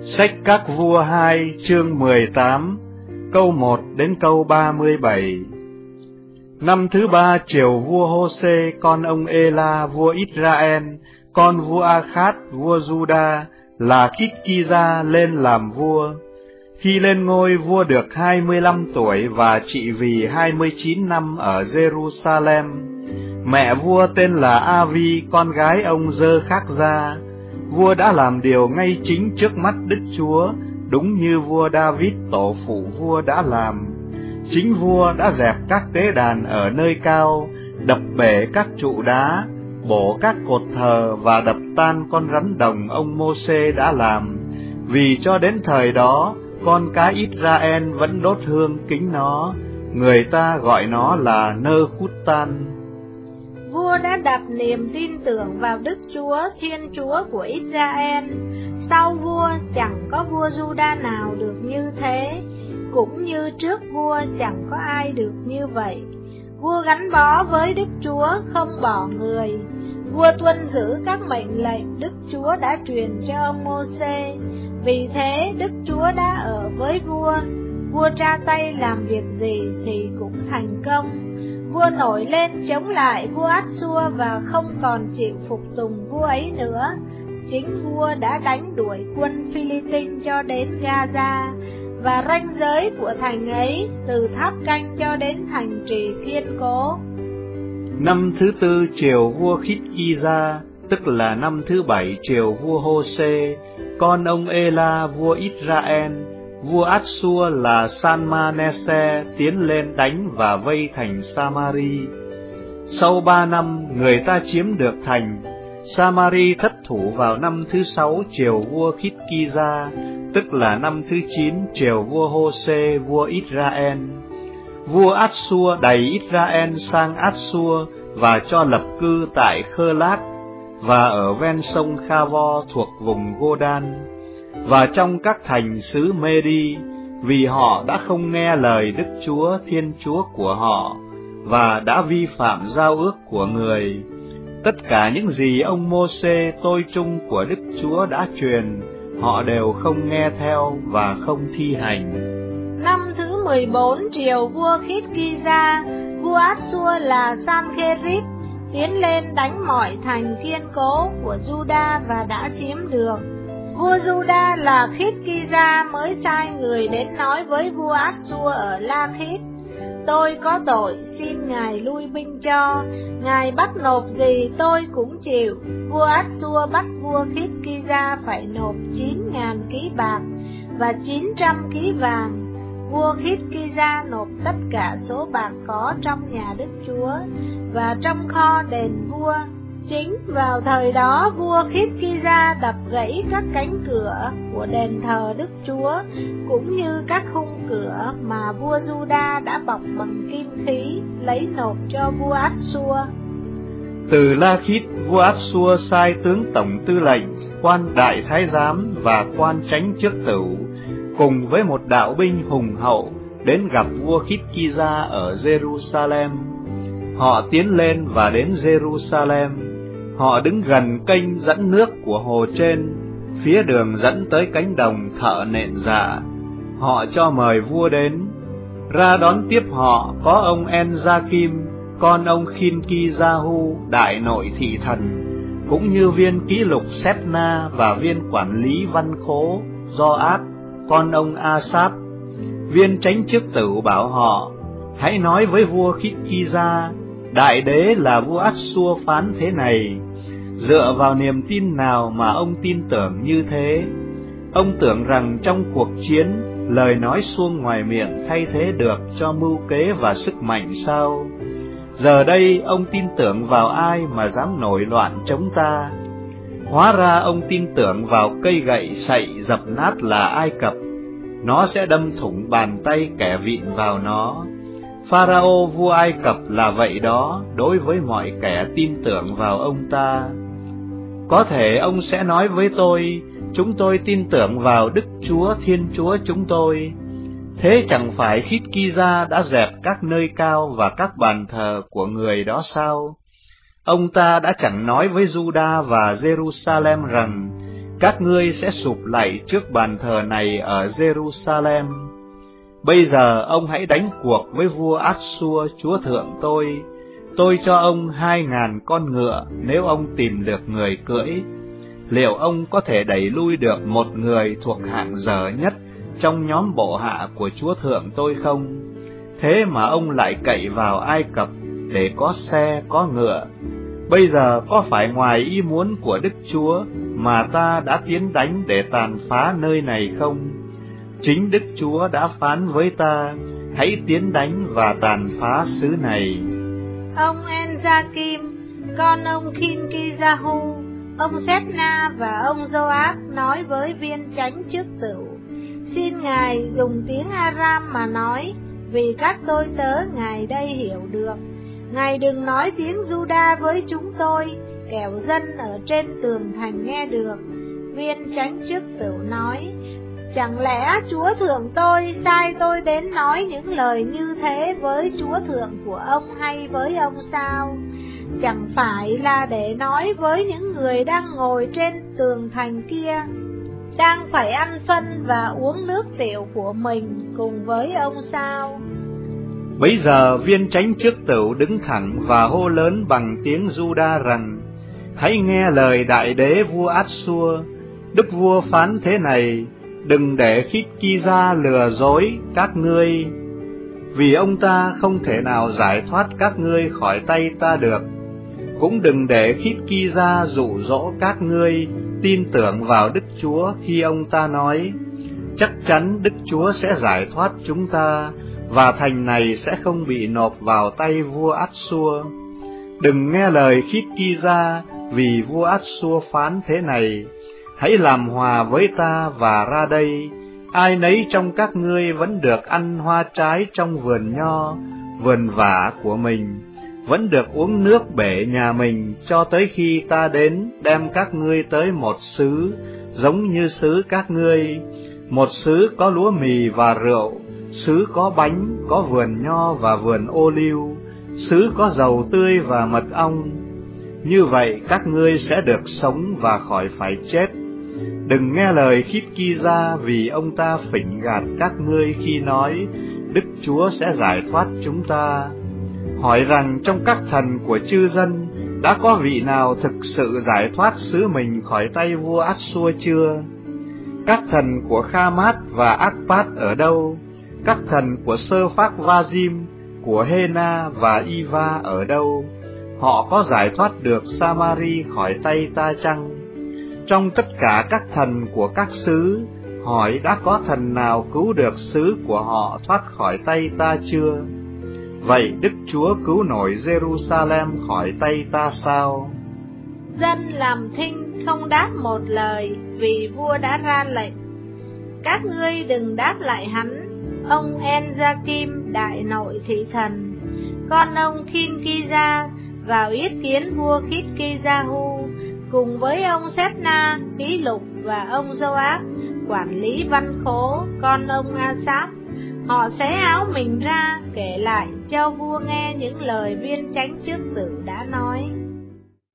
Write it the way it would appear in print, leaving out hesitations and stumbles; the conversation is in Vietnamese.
Sách Các Vua 2 chương 18 câu 1 đến câu 37. Năm thứ 3 triều vua Hô-sê con ông Ê-la vua Israel, con vua A-khát vua Giu-đa là Khít-ki-gia lên làm vua. Khi lên ngôi, vua được 25 tuổi và trị vì 29 năm ở Giê-ru-sa-lem. Mẹ vua tên là A-vi, con gái ông Dơ-khắc-gia. Vua đã làm điều ngay chính trước mắt Đức Chúa, đúng như vua David tổ phụ vua đã làm. Chính vua đã dẹp các tế đàn ở nơi cao, đập bể các trụ đá, bổ các cột thờ và đập tan con rắn đồng ông Mô-sê đã làm. Vì cho đến thời đó, con cái Israel vẫn đốt hương kính nó, người ta gọi nó là Nơ-khút-tan. Vua đã đặt niềm tin tưởng vào Đức Chúa, Thiên Chúa của Israel. Sau vua chẳng có vua Giu-đa nào được như thế, cũng như trước vua chẳng có ai được như vậy. Vua gắn bó với Đức Chúa, không bỏ người. Vua tuân giữ các mệnh lệnh Đức Chúa đã truyền cho ông Mô-sê. Vì thế Đức Chúa đã ở với vua. Vua tra tay làm việc gì thì cũng thành công. Vua nổi lên chống lại vua Át-xua và không còn chịu phục tùng vua ấy nữa. Chính vua đã đánh đuổi quân Phi-li-tinh cho đến Ga-za, và ranh giới của thành ấy từ tháp canh cho đến thành trì kiên cố. Năm thứ 4 triều vua Khít-ki-gia, tức là năm thứ 7 triều vua Hô-sê, con ông Ê-la vua Israel, vua Át-xua là San-ma-nê-se tiến lên đánh và vây thành Sa-ma-ri. Sau 3 năm, người ta chiếm được thành. Sa-ma-ri thất thủ vào năm thứ 6 triều vua Khít-ki-gia, tức là năm thứ 9 triều vua Hô-sê vua Israel. Vua Át-xua đày Israel sang Át-xua và cho lập cư tại Khơ-lát và ở ven sông Kha-vo thuộc vùng Gô-đan và trong các thành xứ Mê-đi, vì họ đã không nghe lời Đức Chúa Thiên Chúa của họ và đã vi phạm giao ước của người. Tất cả những gì ông Mô-sê tôi trung của Đức Chúa đã truyền, họ đều không nghe theo và không thi hành. Năm thứ 14 triều vua Khít-ki-gia, vua Át-xua là San-kê-rít tiến lên đánh mọi thành kiên cố của Giu-đa và đã chiếm được. Vua Giu-đa là Khít-ki-gia mới sai người đến nói với vua Át-xua ở La-khít: tôi có tội, xin ngài lui binh cho, ngài bắt nộp gì tôi cũng chịu. Vua Át-xua bắt vua Khít-ki-gia phải nộp 9.000 ký bạc và 900 ký vàng. Vua Khít-ki-gia nộp tất cả số bạc có trong nhà Đức Chúa và trong kho đền vua. Chính vào thời đó, vua Khít-ki-gia đập gãy các cánh cửa của đền thờ Đức Chúa, cũng như các khung cửa mà vua Giu-đa đã bọc bằng kim khí, lấy nộp cho vua Át-xua. Từ La-khít, vua Át-xua sai tướng tổng tư lệnh, quan đại thái giám và quan chánh trước tửu, cùng với một đạo binh hùng hậu, đến gặp vua Khít-ki-gia ở Giê-ru-sa-lem. Họ tiến lên và đến Giê-ru-sa-lem. Họ đứng gần kênh dẫn nước của hồ trên, phía đường dẫn tới cánh đồng thợ nện dạ. Họ cho mời vua đến. Ra đón tiếp họ có ông En-gia-kim, con ông Khin-ki-gia-hu, đại nội thị thần, cũng như viên ký lục Sép-na và viên quản lý văn khố Do-át, con ông A-sáp. Viên chánh chức tửu bảo họ: hãy nói với vua Khít-ki-gia, đại đế là vua Át-xua phán thế này: dựa vào niềm tin nào mà ông tin tưởng như thế? Ông tưởng rằng trong cuộc chiến, lời nói suông ngoài miệng thay thế được cho mưu kế và sức mạnh sao? Giờ đây ông tin tưởng vào ai mà dám nổi loạn chống ta? Hóa ra ông tin tưởng vào cây gậy sậy dập nát là Ai Cập, nó sẽ đâm thủng bàn tay kẻ vịn vào nó. Pharaoh vua Ai Cập là vậy đó đối với mọi kẻ tin tưởng vào ông ta. Có thể ông sẽ nói với tôi: chúng tôi tin tưởng vào Đức Chúa Thiên Chúa chúng tôi. Thế chẳng phải Khít-ki-gia đã dẹp các nơi cao và các bàn thờ của người đó sao? Ông ta đã chẳng nói với Giu-đa và Giê-ru-sa-lem rằng: các ngươi sẽ sụp lạy trước bàn thờ này ở Jerusalem. Bây giờ ông hãy đánh cuộc với vua Át-xua chúa thượng tôi cho ông 2.000 con ngựa nếu ông tìm được người cưỡi. Liệu ông có thể đẩy lui được một người thuộc hạng dở nhất trong nhóm bộ hạ của chúa thượng tôi không? Thế mà ông lại cậy vào Ai Cập để có xe, có ngựa. Bây giờ có phải ngoài ý muốn của Đức Chúa mà ta đã tiến đánh để tàn phá nơi này không? Chính Đức Chúa đã phán với ta, hãy tiến đánh và tàn phá xứ này. Ông En-gia-kim, con ông Kin-ki-gia-hu, ông Sép-na và ông Giô-ác nói với viên chánh chức tửu: xin ngài dùng tiếng Aram mà nói, vì các tôi tớ ngài đây hiểu được. Ngài đừng nói tiếng Juda với chúng tôi, kẻo dân ở trên tường thành nghe được. Viên chánh chức tửu nói: chẳng lẽ chúa thượng tôi sai tôi đến nói những lời như thế với chúa thượng của ông hay với ông sao? Chẳng phải là để nói với những người đang ngồi trên tường thành kia, đang phải ăn phân và uống nước tiểu của mình cùng với ông sao? Bấy giờ viên chánh chức tửu đứng thẳng và hô lớn bằng tiếng Juda rằng: hãy nghe lời đại đế vua Át-xua. Đức vua phán thế này: đừng để Khít-ki-gia lừa dối các ngươi, vì ông ta không thể nào giải thoát các ngươi khỏi tay ta được. Cũng đừng để Khít-ki-gia dụ dỗ các ngươi tin tưởng vào Đức Chúa khi ông ta nói: chắc chắn Đức Chúa sẽ giải thoát chúng ta, và thành này sẽ không bị nộp vào tay vua Át-xua. Đừng nghe lời Khít-ki-gia, vì vua Át-xua phán thế này: hãy làm hòa với ta và ra đây, ai nấy trong các ngươi vẫn được ăn hoa trái trong vườn nho, vườn vả của mình, vẫn được uống nước bể nhà mình, cho tới khi ta đến đem các ngươi tới một xứ giống như xứ các ngươi, một xứ có lúa mì và rượu, xứ có bánh, có vườn nho và vườn ô liu, xứ có dầu tươi và mật ong. Như vậy các ngươi sẽ được sống và khỏi phải chết. Đừng nghe lời Khít-ki-gia, vì ông ta phỉnh gạt các ngươi khi nói: Đức Chúa sẽ giải thoát chúng ta. Hỏi rằng trong các thần của chư dân đã có vị nào thực sự giải thoát xứ mình khỏi tay vua Át-xua chưa? Các thần của Kha-mát và Ác-pát ở đâu? Các thần của Sơ-phác-va-dim, của Hê-na và Y-va ở đâu? Họ có giải thoát được Sa-ma-ri khỏi tay ta chăng? Trong tất cả các thần của các xứ, hỏi đã có thần nào cứu được xứ của họ thoát khỏi tay ta chưa? Vậy Đức Chúa cứu nổi Jerusalem khỏi tay ta sao? Dân làm thinh không đáp một lời, vì vua đã ra lệnh. Các ngươi đừng đáp lại hắn. Ông En-gia-kim, đại nội thị thần, con ông Kin-ki-gia, vào yết kiến vua Khít-ki-gia-hu, cùng với ông Sép-na, ký lục, và ông Giô-ác, quản lý văn khố, con ông A-sáp. Họ xé áo mình ra, kể lại cho vua nghe những lời viên chánh chức tử đã nói.